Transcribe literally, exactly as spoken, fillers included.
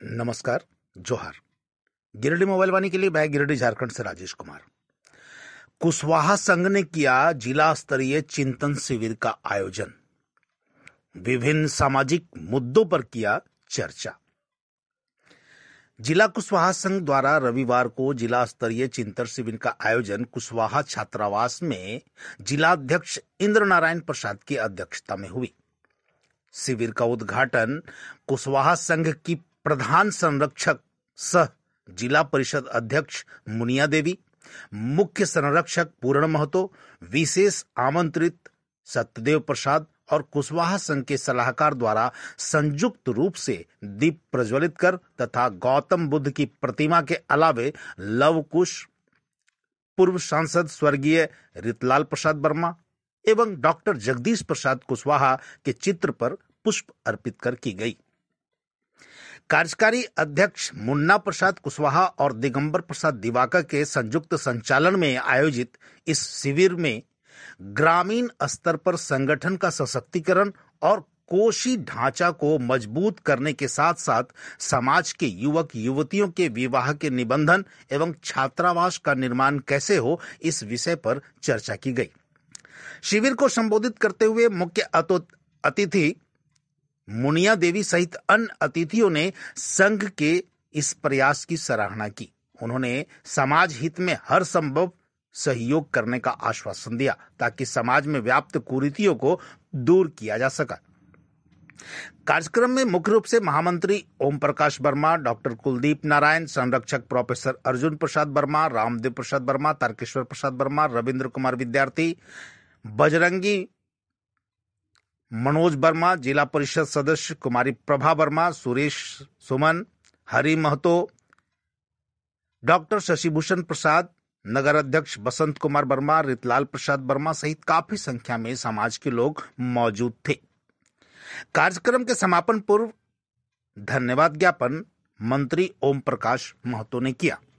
नमस्कार, जोहार। गिरिडीह मोबाइल वाणी के लिए मैं गिरिडीह झारखंड से राजेश कुमार। कुशवाहा संघ ने किया जिला स्तरीय चिंतन शिविर का आयोजन। विभिन्न सामाजिक मुद्दों पर किया चर्चा। जिला कुशवाहा संघ द्वारा रविवार को जिला स्तरीय चिंतन शिविर का आयोजन कुशवाहा छात्रावास में जिलाध्यक्ष इंद्र नारायण प्रसाद की अध्यक्षता में हुई। शिविर का उद्घाटन कुशवाहा संघ की प्रधान संरक्षक सह जिला परिषद अध्यक्ष मुनिया देवी, मुख्य संरक्षक पूर्ण महतो, विशेष आमंत्रित सत्यदेव प्रसाद और कुशवाहा संघ के सलाहकार द्वारा संयुक्त रूप से दीप प्रज्वलित कर तथा गौतम बुद्ध की प्रतिमा के अलावे लव कुश, पूर्व सांसद स्वर्गीय रितलाल प्रसाद वर्मा एवं डॉक्टर जगदीश प्रसाद कुशवाहा के चित्र पर पुष्प अर्पित कर की गई। कार्यकारी अध्यक्ष मुन्ना प्रसाद कुशवाहा और दिगंबर प्रसाद दिवाकर के संयुक्त संचालन में आयोजित इस शिविर में ग्रामीण स्तर पर संगठन का सशक्तिकरण और कोशी ढांचा को मजबूत करने के साथ साथ समाज के युवक युवतियों के विवाह के निबंधन एवं छात्रावास का निर्माण कैसे हो, इस विषय पर चर्चा की गई। शिविर को संबोधित करते हुए मुख्य अतिथि मुनिया देवी सहित अन्य अतिथियों ने संघ के इस प्रयास की सराहना की। उन्होंने समाज हित में हर संभव सहयोग करने का आश्वासन दिया ताकि समाज में व्याप्त कुरीतियों को दूर किया जा सका। कार्यक्रम में मुख्य रूप से महामंत्री ओम प्रकाश वर्मा, डॉक्टर कुलदीप नारायण, संरक्षक प्रोफेसर अर्जुन प्रसाद वर्मा, रामदेव प्रसाद वर्मा, तारकेश्वर प्रसाद वर्मा, रविंद्र कुमार विद्यार्थी, बजरंगी मनोज वर्मा, जिला परिषद सदस्य कुमारी प्रभा वर्मा, सुरेश सुमन, हरि महतो, डॉक्टर शशिभूषण प्रसाद, नगर अध्यक्ष बसंत कुमार वर्मा, रितलाल प्रसाद वर्मा सहित काफी संख्या में समाज के लोग मौजूद थे। कार्यक्रम के समापन पूर्व धन्यवाद ज्ञापन मंत्री ओम प्रकाश महतो ने किया।